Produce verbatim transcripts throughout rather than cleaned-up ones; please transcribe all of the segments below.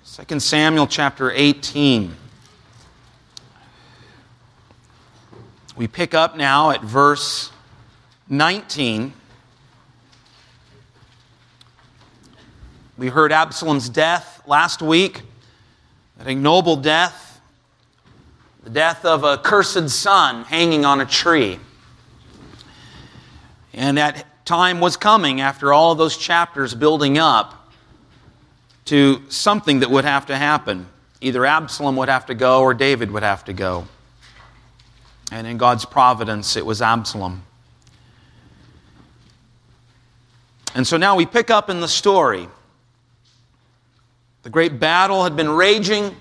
Second Samuel chapter eighteen. We pick up now at verse nineteen. We heard Absalom's death last week, an ignoble death, the death of a cursed son hanging on a tree. And that time was coming after all of those chapters building up to something that would have to happen. Either Absalom would have to go or David would have to go. And in God's providence, it was Absalom. And so now we pick up in the story. The great battle had been raging,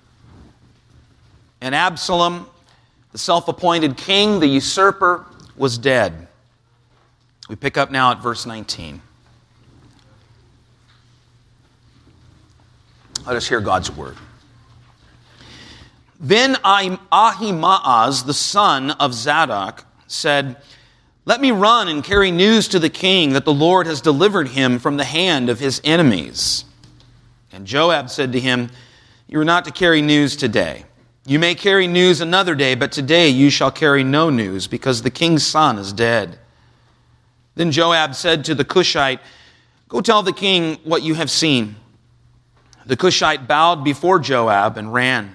and Absalom, the self-appointed king, the usurper, was dead. We pick up now at verse nineteen. Let us hear God's word. Then Ahimaaz, the son of Zadok, said, "Let me run and carry news to the king that the Lord has delivered him from the hand of his enemies." And Joab said to him, "You are not to carry news today. You may carry news another day, but today you shall carry no news, because the king's son is dead." Then Joab said to the Cushite, "Go tell the king what you have seen." The Cushite bowed before Joab and ran.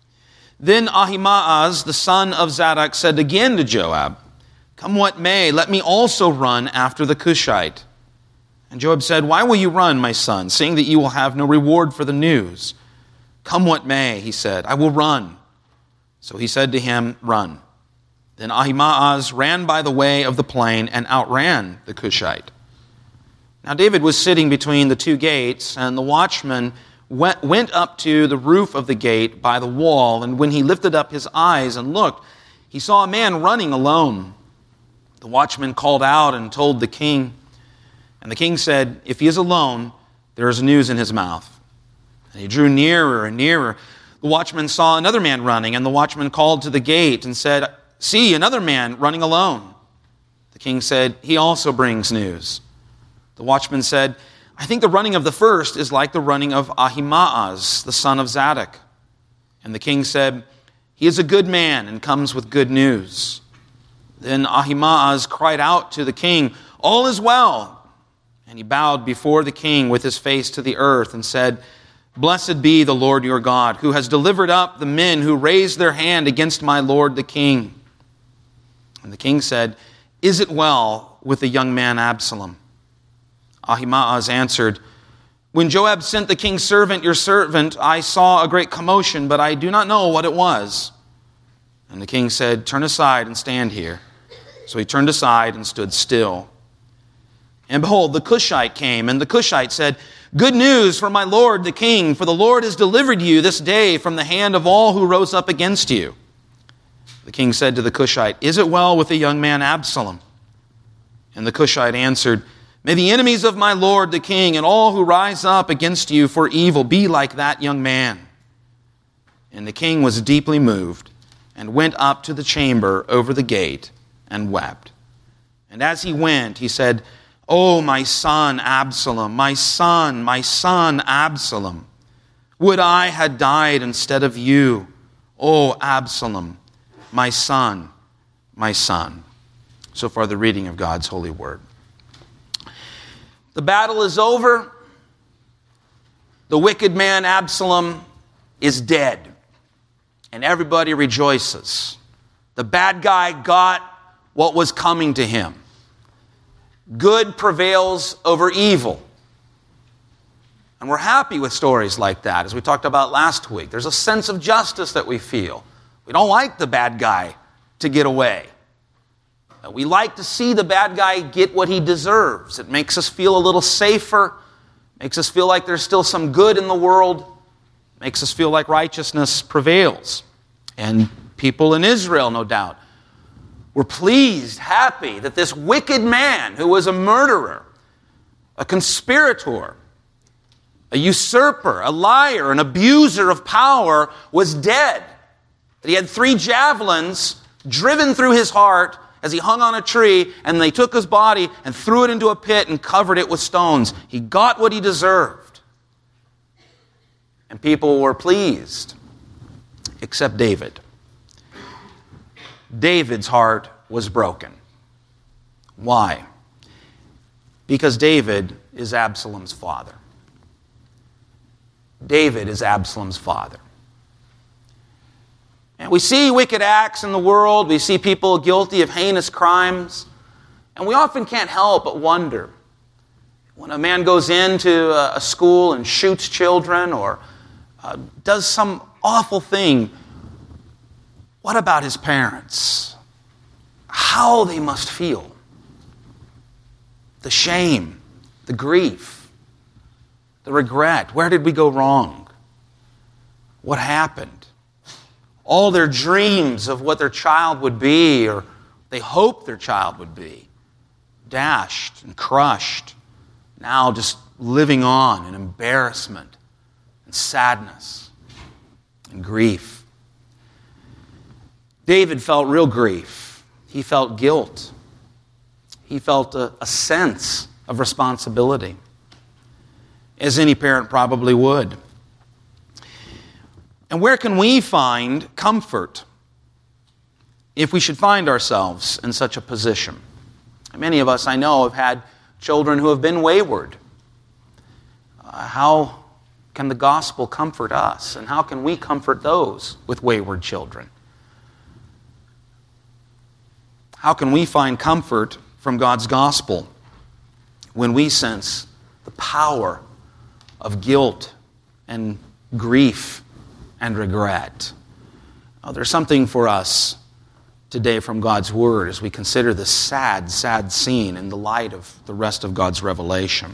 Then Ahimaaz, the son of Zadok, said again to Joab, "Come what may, let me also run after the Cushite." And Joab said, "Why will you run, my son, seeing that you will have no reward for the news?" "Come what may," he said, "I will run." So he said to him, "Run." Then Ahimaaz ran by the way of the plain and outran the Cushite. Now David was sitting between the two gates, and the watchman went, went up to the roof of the gate by the wall, and when he lifted up his eyes and looked, he saw a man running alone. The watchman called out and told the king, and the king said, "If he is alone, there is news in his mouth." And he drew nearer and nearer. The watchman saw another man running, and the watchman called to the gate and said, "See, another man running alone." The king said, "He also brings news." The watchman said, "I think the running of the first is like the running of Ahimaaz, the son of Zadok." And the king said, "He is a good man and comes with good news." Then Ahimaaz cried out to the king, "All is well." And he bowed before the king with his face to the earth and said, "Blessed be the Lord your God, who has delivered up the men who raised their hand against my lord the king." And the king said, "Is it well with the young man Absalom?" Ahimaaz answered, "When Joab sent the king's servant, your servant, I saw a great commotion, but I do not know what it was." And the king said, "Turn aside and stand here." So he turned aside and stood still. And behold, the Cushite came, and the Cushite said, "Good news for my lord the king, for the Lord has delivered you this day from the hand of all who rose up against you." The king said to the Cushite, "Is it well with the young man Absalom?" And the Cushite answered, "May the enemies of my lord the king and all who rise up against you for evil be like that young man." And the king was deeply moved and went up to the chamber over the gate and wept. And as he went, he said, "Oh, my son Absalom, my son, my son Absalom, would I had died instead of you. Oh, Absalom, my son, my son." So far, the reading of God's holy word. The battle is over. The wicked man Absalom is dead. And everybody rejoices. The bad guy got what was coming to him. Good prevails over evil. And we're happy with stories like that, as we talked about last week. There's a sense of justice that we feel. We don't like the bad guy to get away. We like to see the bad guy get what he deserves. It makes us feel a little safer, makes us feel like there's still some good in the world, makes us feel like righteousness prevails. And people in Israel, no doubt, were pleased, happy that this wicked man who was a murderer, a conspirator, a usurper, a liar, an abuser of power was dead. That he had three javelins driven through his heart as he hung on a tree, and they took his body and threw it into a pit and covered it with stones. He got what he deserved. and people were pleased, except David. David's heart was broken. Why? Because David is Absalom's father. David is Absalom's father. And we see wicked acts in the world. We see people guilty of heinous crimes. And we often can't help but wonder, when a man goes into a school and shoots children or uh, does some awful thing, what about his parents? How they must feel. The shame, the grief, the regret. Where did we go wrong? What happened? All their dreams of what their child would be, or they hoped their child would be, dashed and crushed. Now just living on in embarrassment and sadness and grief. David felt real grief. He felt guilt. He felt a, a sense of responsibility, as any parent probably would. And where can we find comfort if we should find ourselves in such a position? Many of us, I know, have had children who have been wayward. Uh, how can the gospel comfort us? And how can we comfort those with wayward children? How can we find comfort from God's gospel when we sense the power of guilt and grief and regret? Oh, there's something for us today from God's Word as we consider this sad, sad scene in the light of the rest of God's revelation.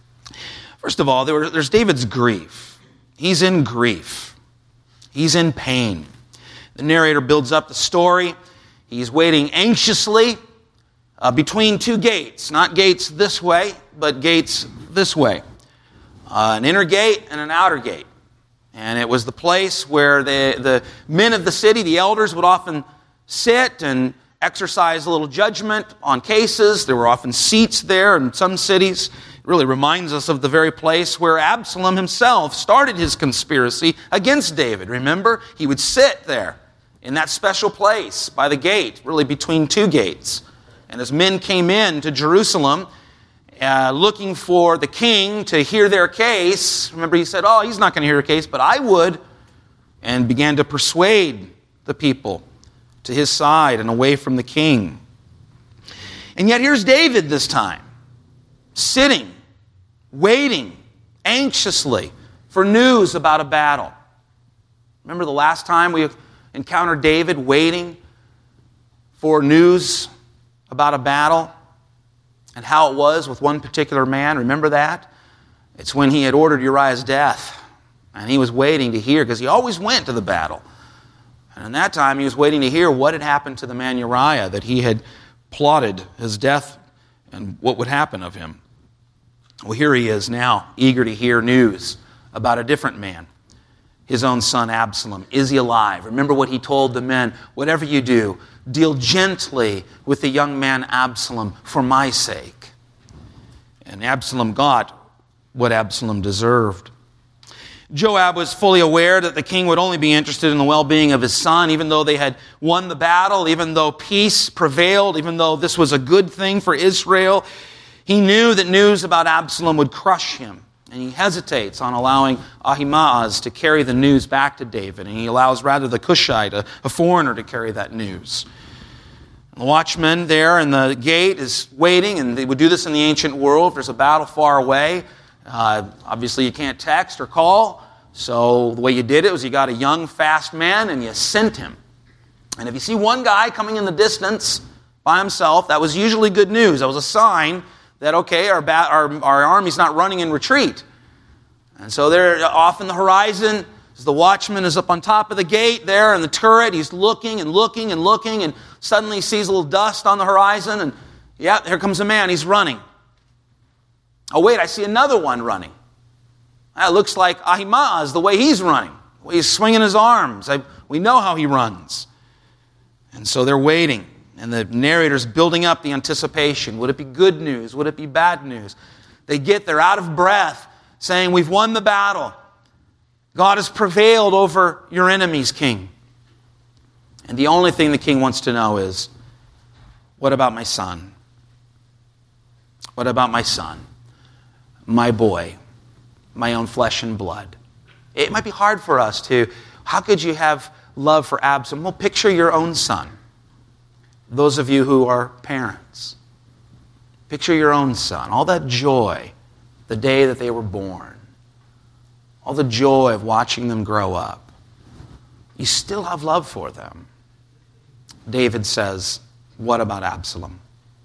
First of all, there, there's David's grief. He's in grief. He's in pain. The narrator builds up the story. He's waiting anxiously uh, between two gates. Not gates this way, but gates this way. Uh, an inner gate and an outer gate. And it was the place where the, the men of the city, the elders, would often sit and exercise a little judgment on cases. There were often seats there in some cities. It really reminds us of the very place where Absalom himself started his conspiracy against David. Remember? He would sit there in that special place by the gate, really between two gates. And as men came in to Jerusalem, uh, looking for the king to hear their case, remember he said, oh, he's not going to hear your case, but I would, and began to persuade the people to his side and away from the king. And yet here's David this time, sitting, waiting anxiously for news about a battle. Remember the last time we encountered David waiting for news about a battle and how it was with one particular man? Remember that? It's when he had ordered Uriah's death, and he was waiting to hear, because he always went to the battle. And in that time, he was waiting to hear what had happened to the man Uriah, that he had plotted his death and what would happen of him. Well, here he is now, eager to hear news about a different man, his own son Absalom. Is he alive? Remember what he told the men, whatever you do, deal gently with the young man Absalom for my sake. And Absalom got what Absalom deserved. Joab was fully aware that the king would only be interested in the well-being of his son, even though they had won the battle, even though peace prevailed, even though this was a good thing for Israel. He knew that news about Absalom would crush him, and he hesitates on allowing Ahimaaz to carry the news back to David, and he allows rather the Cushite, a, a foreigner, to carry that news. And the watchman there in the gate is waiting, and they would do this in the ancient world. If there's a battle far away, Uh, obviously, you can't text or call, so the way you did it was you got a young, fast man and you sent him. And if you see one guy coming in the distance by himself, that was usually good news. That was a sign that, okay, our, ba- our, our army's not running in retreat. And so there, off in the horizon, as the watchman is up on top of the gate there in the turret, he's looking and looking and looking, and suddenly he sees a little dust on the horizon, and yeah, here comes a man, he's running. Oh, wait, I see another one running. That looks like Ahimaaz, the way he's running. The way he's swinging his arms. I, we know how he runs. And so they're waiting. And the narrator's building up the anticipation. Would it be good news? Would it be bad news? They get there out of breath, saying, we've won the battle. God has prevailed over your enemies, king. And the only thing the king wants to know is, what about my son? What about my son? My boy, my own flesh and blood. It might be hard for us to, how could you have love for Absalom? Well, picture your own son. Those of you who are parents, picture your own son. All that joy the day that they were born. All the joy of watching them grow up. You still have love for them. David says, what about Absalom?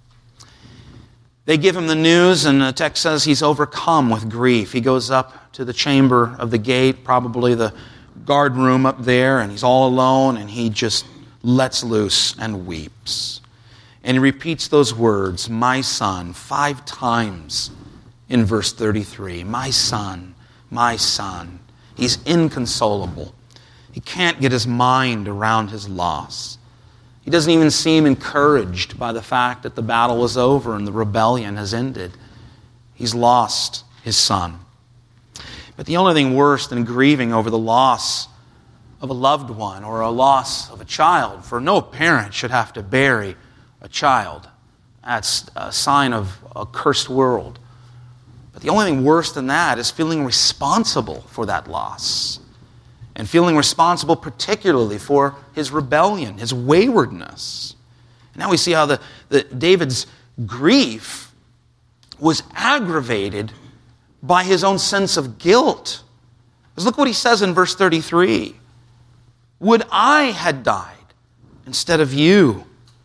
They give him the news, and the text says he's overcome with grief. He goes up to the chamber of the gate, probably the guard room up there, and he's all alone, and he just lets loose and weeps. And he repeats those words, my son, five times in verse thirty-three. My son, my son. He's inconsolable. He can't get his mind around his loss. He doesn't even seem encouraged by the fact that the battle is over and the rebellion has ended. He's lost his son. But the only thing worse than grieving over the loss of a loved one or a loss of a child, for no parent should have to bury a child. That's a sign of a cursed world. But the only thing worse than that is feeling responsible for that loss. And feeling responsible particularly for his rebellion, his waywardness. And now we see how the, the David's grief was aggravated by his own sense of guilt. Because look what he says in verse thirty-three. Would I had died instead of you?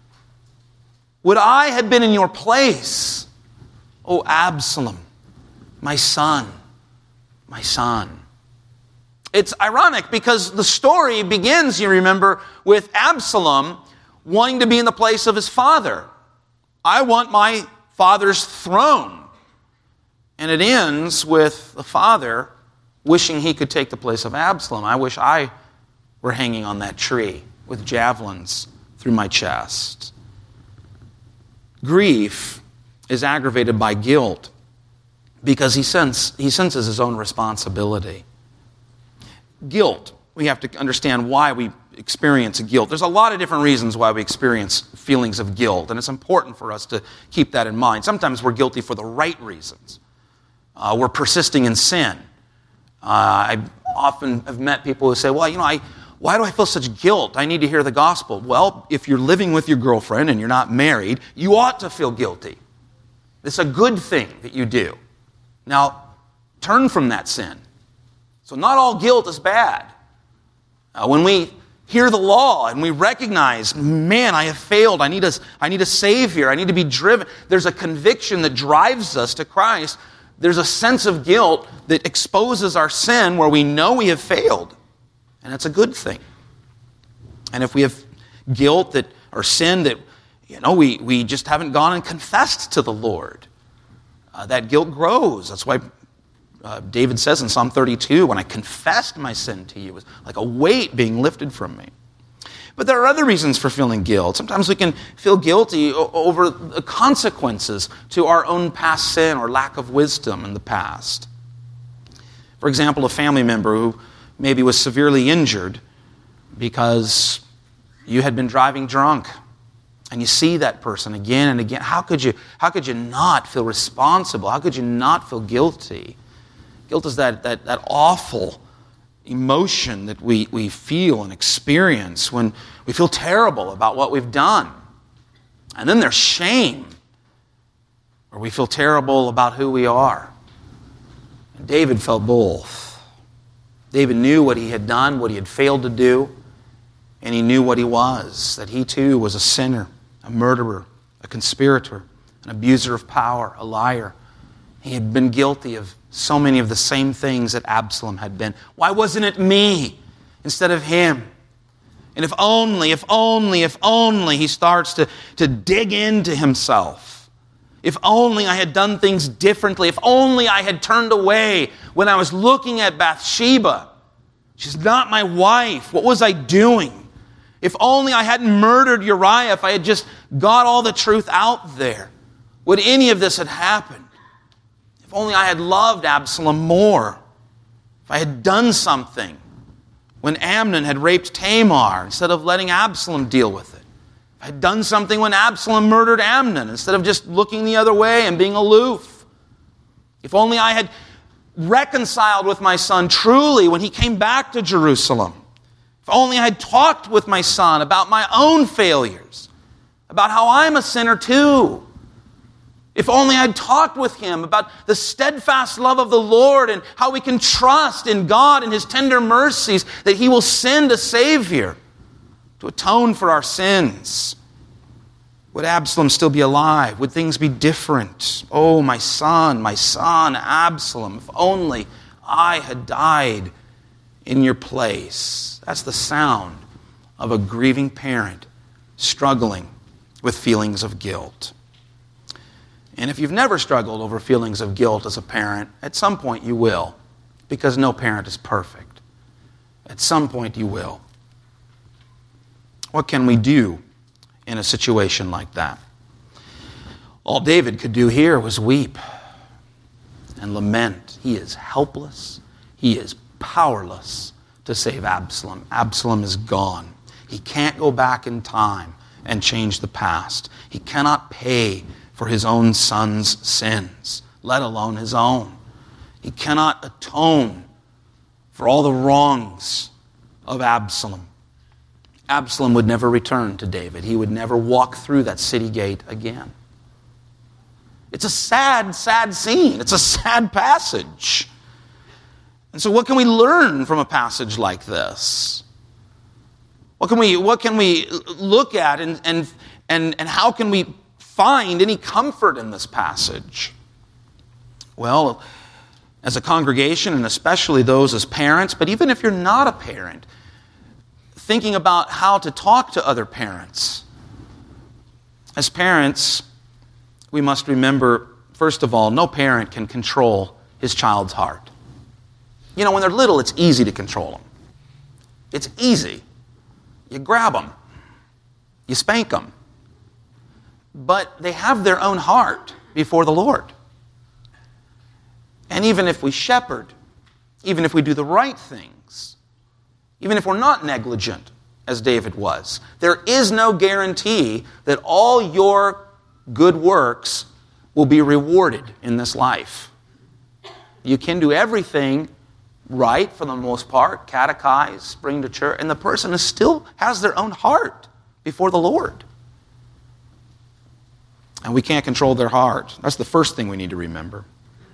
Would I had been in your place, O Absalom, my son, my son. It's ironic because the story begins, you remember, with Absalom wanting to be in the place of his father. I want my father's throne. And it ends with the father wishing he could take the place of Absalom. I wish I were hanging on that tree with javelins through my chest. Grief is aggravated by guilt because he, sense, he senses his own responsibility. Guilt. We have to understand why we experience guilt. There's a lot of different reasons why we experience feelings of guilt, and it's important for us to keep that in mind. Sometimes we're guilty for the right reasons. Uh, we're persisting in sin. Uh, I often have met people who say, well, you know, I, why do I feel such guilt? I need to hear the gospel. Well, if you're living with your girlfriend and you're not married, you ought to feel guilty. It's a good thing that you do. Now, turn from that sin. So not all guilt is bad. Uh, when we hear the law and we recognize, man, I have failed. I need a, I need a Savior. I need to be driven. There's a conviction that drives us to Christ. There's a sense of guilt that exposes our sin where we know we have failed. And that's a good thing. And if we have guilt that or sin that, you know, we, we just haven't gone and confessed to the Lord, uh, that guilt grows. That's why Uh, David says in Psalm thirty-two, when I confessed my sin to you, it was like a weight being lifted from me. But there are other reasons for feeling guilt. Sometimes we can feel guilty o- over the consequences to our own past sin or lack of wisdom in the past. For example, a family member who maybe was severely injured because you had been driving drunk and you see that person again and again. How could you, how could you not feel responsible? How could you not feel guilty? Guilt is that, that, that awful emotion that we, we feel and experience when we feel terrible about what we've done. And then there's shame, where we feel terrible about who we are. And David felt both. David knew what he had done, what he had failed to do, and he knew what he was, that he too was a sinner, a murderer, a conspirator, an abuser of power, a liar. He had been guilty of so many of the same things that Absalom had been. Why wasn't it me instead of him? And if only, if only, if only he starts to, to dig into himself. If only I had done things differently. If only I had turned away when I was looking at Bathsheba. She's not my wife. What was I doing? If only I hadn't murdered Uriah. If I had just got all the truth out there. Would any of this have happened? If only I had loved Absalom more. If I had done something when Amnon had raped Tamar instead of letting Absalom deal with it. If I had done something when Absalom murdered Amnon instead of just looking the other way and being aloof. If only I had reconciled with my son truly when he came back to Jerusalem. If only I had talked with my son about my own failures, about how I'm a sinner too. If only I'd talked with him about the steadfast love of the Lord and how we can trust in God and His tender mercies that He will send a Savior to atone for our sins. Would Absalom still be alive? Would things be different? Oh, my son, my son, Absalom, if only I had died in your place. That's the sound of a grieving parent struggling with feelings of guilt. And if you've never struggled over feelings of guilt as a parent, at some point you will, because no parent is perfect. At some point you will. What can we do in a situation like that? All David could do here was weep and lament. He is helpless. He is powerless to save Absalom. Absalom is gone. He can't go back in time and change the past. He cannot pay for his own son's sins, let alone his own. He cannot atone for all the wrongs of Absalom. Absalom would never return to David. He would never walk through that city gate again. It's a sad, sad scene. It's a sad passage. And so what can we learn from a passage like this? What can we, what can we look at and, and, and, and how can we find any comfort in this passage? Well, as a congregation, and especially those as parents, but even if you're not a parent, thinking about how to talk to other parents. As parents, we must remember, first of all, no parent can control his child's heart. You know, when they're little, it's easy to control them. It's easy. You grab them. You spank them. But they have their own heart before the Lord. And even if we shepherd, even if we do the right things, even if we're not negligent, as David was, there is no guarantee that all your good works will be rewarded in this life. You can do everything right for the most part, catechize, bring to church, and the person is still has their own heart before the Lord. And we can't control their heart. That's the first thing we need to remember.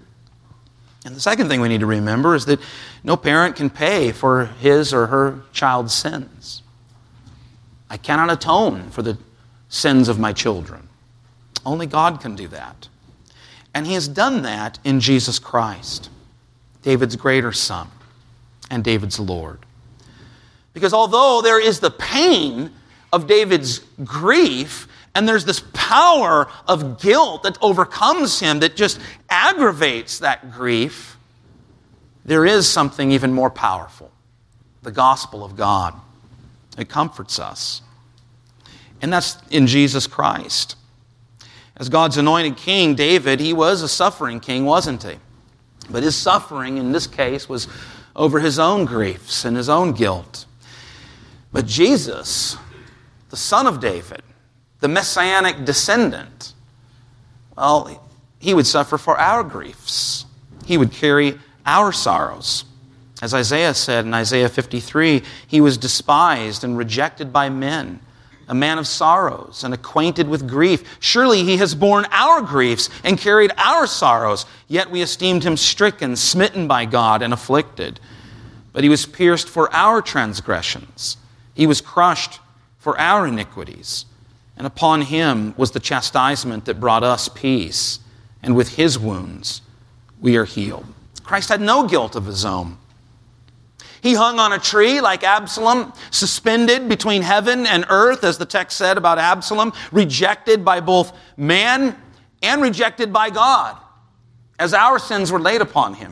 And the second thing we need to remember is that no parent can pay for his or her child's sins. I cannot atone for the sins of my children. Only God can do that. And He has done that in Jesus Christ, David's greater son and David's Lord. Because although there is the pain of David's grief, and there's this power of guilt that overcomes him, that just aggravates that grief, there is something even more powerful. The gospel of God. It comforts us. And that's in Jesus Christ. As God's anointed king, David, he was a suffering king, wasn't he? But his suffering in this case was over his own griefs and his own guilt. But Jesus, the son of David, the messianic descendant, well, he would suffer for our griefs. He would carry our sorrows. As Isaiah said in Isaiah fifty-three, he was despised and rejected by men, a man of sorrows and acquainted with grief. Surely he has borne our griefs and carried our sorrows, yet we esteemed him stricken, smitten by God, and afflicted. But he was pierced for our transgressions. He was crushed for our iniquities. And upon him was the chastisement that brought us peace. And with his wounds we are healed. Christ had no guilt of his own. He hung on a tree like Absalom, suspended between heaven and earth, as the text said about Absalom, rejected by both man and rejected by God, as our sins were laid upon him,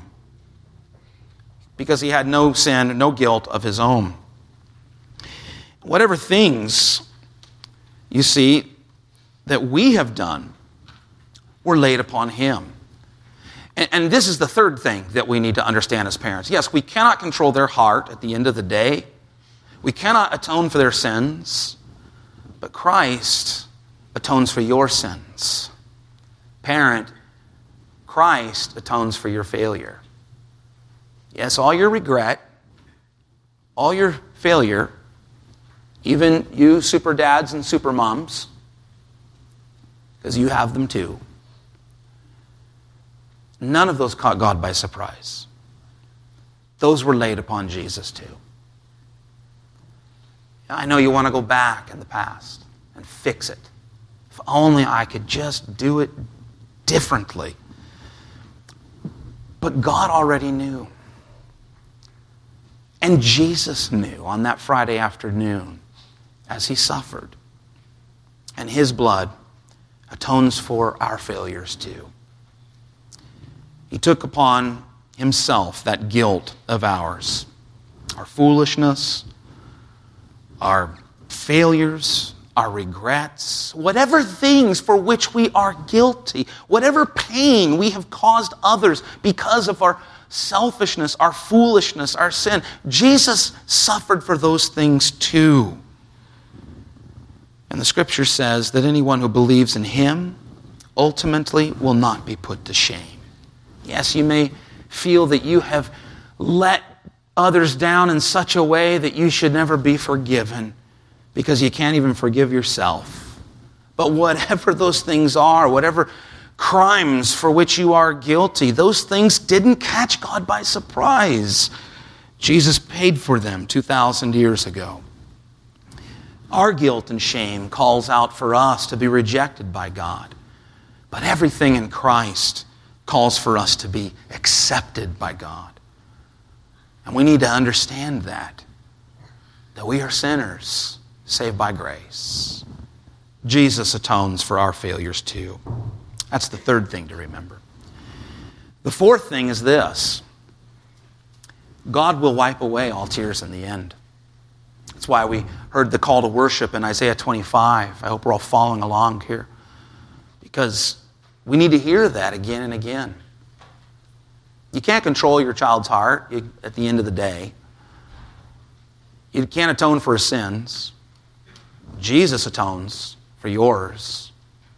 because he had no sin, no guilt of his own. Whatever things, you see, that we have done were laid upon him. And, and this is the third thing that we need to understand as parents. Yes, we cannot control their heart at the end of the day. We cannot atone for their sins. But Christ atones for your sins. Parent, Christ atones for your failure. Yes, all your regret, all your failure, even you super dads and super moms, because you have them too, none of those caught God by surprise. Those were laid upon Jesus too. I know you want to go back in the past and fix it. If only I could just do it differently. But God already knew. And Jesus knew on that Friday afternoon as he suffered. And his blood atones for our failures too. He took upon himself that guilt of ours, our foolishness, our failures, our regrets, whatever things for which we are guilty, whatever pain we have caused others because of our selfishness, our foolishness, our sin. Jesus suffered for those things too. And the Scripture says that anyone who believes in him ultimately will not be put to shame. Yes, you may feel that you have let others down in such a way that you should never be forgiven because you can't even forgive yourself. But whatever those things are, whatever crimes for which you are guilty, those things didn't catch God by surprise. Jesus paid for them two thousand years ago. Our guilt and shame calls out for us to be rejected by God. But everything in Christ calls for us to be accepted by God. And we need to understand that, that we are sinners saved by grace. Jesus atones for our failures too. That's the third thing to remember. The fourth thing is this: God will wipe away all tears in the end. That's why we heard the call to worship in Isaiah twenty-five. I hope we're all following along here, because we need to hear that again and again. You can't control your child's heart at the end of the day. You can't atone for his sins. Jesus atones for yours.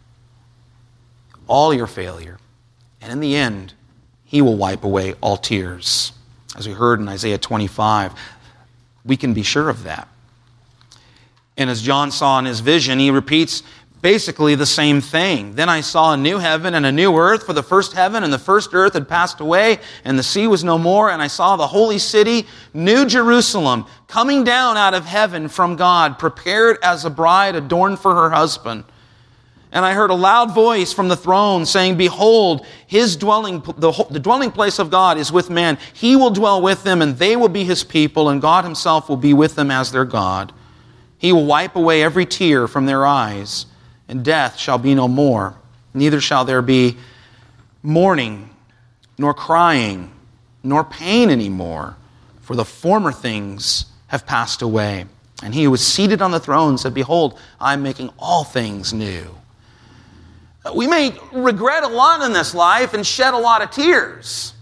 All your failure. And in the end, he will wipe away all tears. As we heard in Isaiah twenty-five, we can be sure of that. And as John saw in his vision, he repeats basically the same thing. Then I saw a new heaven and a new earth, for the first heaven and the first earth had passed away, and the sea was no more. And I saw the holy city, New Jerusalem, coming down out of heaven from God, prepared as a bride adorned for her husband. And I heard a loud voice from the throne saying, Behold, his dwelling, the, the dwelling place of God is with man. He will dwell with them, and they will be his people, and God himself will be with them as their God. He will wipe away every tear from their eyes, and death shall be no more. Neither shall there be mourning, nor crying, nor pain anymore, for the former things have passed away. And he who was seated on the throne said, Behold, I am making all things new. We may regret a lot in this life and shed a lot of tears.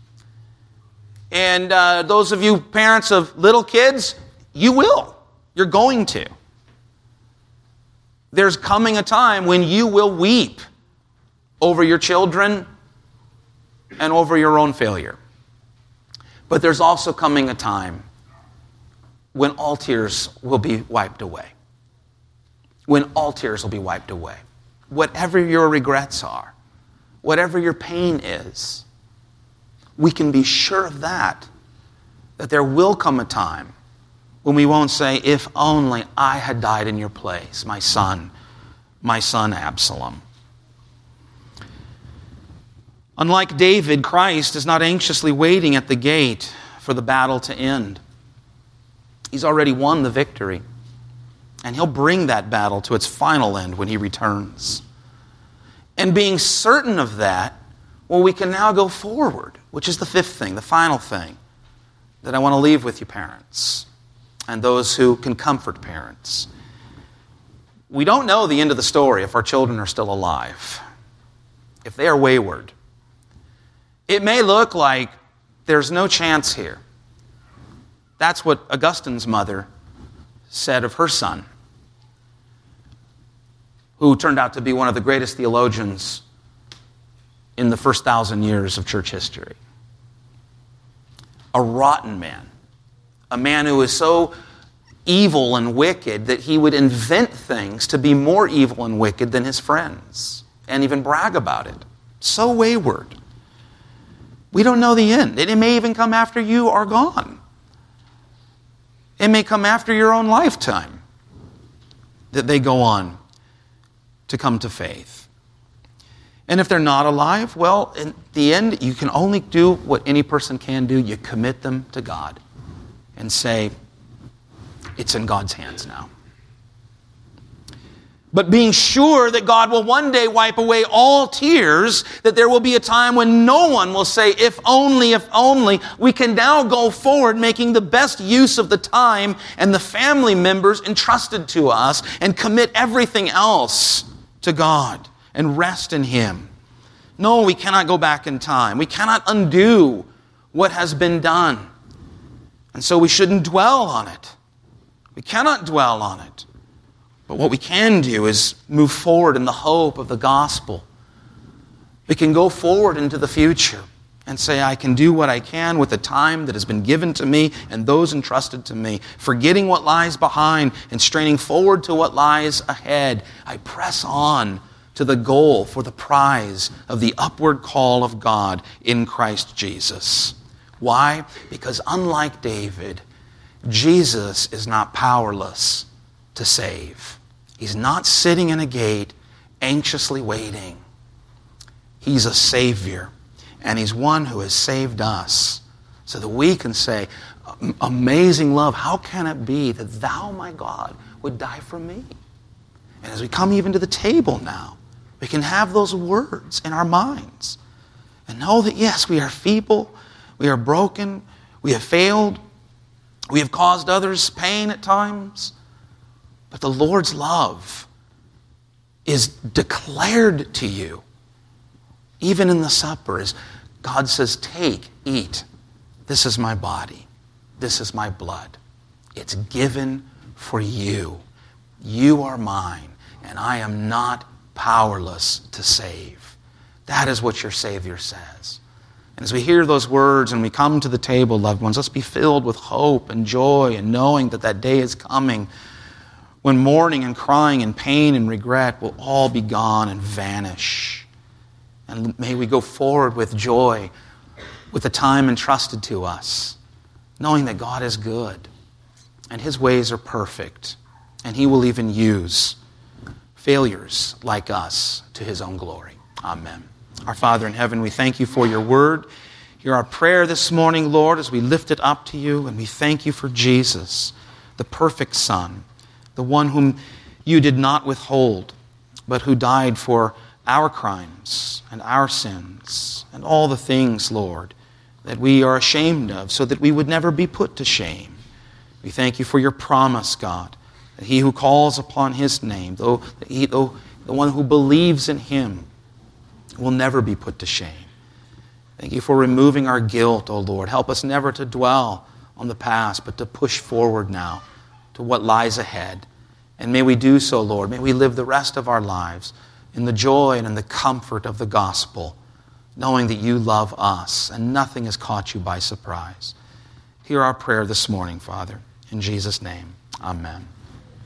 And uh, those of you parents of little kids, you will. You're going to. There's coming a time when you will weep over your children and over your own failure. But there's also coming a time when all tears will be wiped away. When all tears will be wiped away. Whatever your regrets are, whatever your pain is, we can be sure of that, that there will come a time when we won't say, if only I had died in your place, my son, my son Absalom. Unlike David, Christ is not anxiously waiting at the gate for the battle to end. He's already won the victory. And he'll bring that battle to its final end when he returns. And being certain of that, well, we can now go forward, which is the fifth thing, the final thing that I want to leave with you parents and those who can comfort parents. We don't know the end of the story if our children are still alive, if they are wayward, It may look like there's no chance here. That's what Augustine's mother said of her son, who turned out to be one of the greatest theologians in the first thousand years of church history. A rotten man. A man who was so evil and wicked that he would invent things to be more evil and wicked than his friends and even brag about it. So wayward. We don't know the end. It may even come after you are gone. It may come after your own lifetime that they go on to come to faith. And if they're not alive, well, in the end, you can only do what any person can do. You commit them to God and say, it's in God's hands now. But being sure that God will one day wipe away all tears, that there will be a time when no one will say, if only, if only, we can now go forward making the best use of the time and the family members entrusted to us and commit everything else to God and rest in Him. No, we cannot go back in time. We cannot undo what has been done. And so we shouldn't dwell on it. We cannot dwell on it. But what we can do is move forward in the hope of the gospel. We can go forward into the future and say, I can do what I can with the time that has been given to me and those entrusted to me, forgetting what lies behind and straining forward to what lies ahead. I press on to the goal for the prize of the upward call of God in Christ Jesus. Why? Because unlike David, Jesus is not powerless to save. He's not sitting in a gate anxiously waiting. He's a Savior, and He's one who has saved us so that we can say, amazing love, how can it be that Thou, my God, would die for me? And as we come even to the table now, we can have those words in our minds and know that, yes, we are feeble, we are broken, we have failed, we have caused others pain at times, but the Lord's love is declared to you, even in the supper, as God says, take, eat. This is my body. This is my blood. It's given for you. You are mine, and I am not powerless to save. That is what your Savior says. And as we hear those words and we come to the table, loved ones, let's be filled with hope and joy and knowing that that day is coming when mourning and crying and pain and regret will all be gone and vanish. And may we go forward with joy with the time entrusted to us, knowing that God is good and His ways are perfect, and He will even use failures like us to His own glory. Amen. Our Father in heaven, we thank You for Your word. Hear our prayer this morning, Lord, as we lift it up to You, and we thank You for Jesus, the perfect Son, the one whom You did not withhold, but who died for our crimes and our sins and all the things, Lord, that we are ashamed of, so that we would never be put to shame. We thank You for Your promise, God, that he who calls upon His name, though, he, though the one who believes in Him, will never be put to shame. Thank You for removing our guilt, O Lord. Help us never to dwell on the past, but to push forward now to what lies ahead. And may we do so, Lord. May we live the rest of our lives in the joy and in the comfort of the gospel, knowing that You love us and nothing has caught You by surprise. Hear our prayer this morning, Father. In Jesus' name, amen.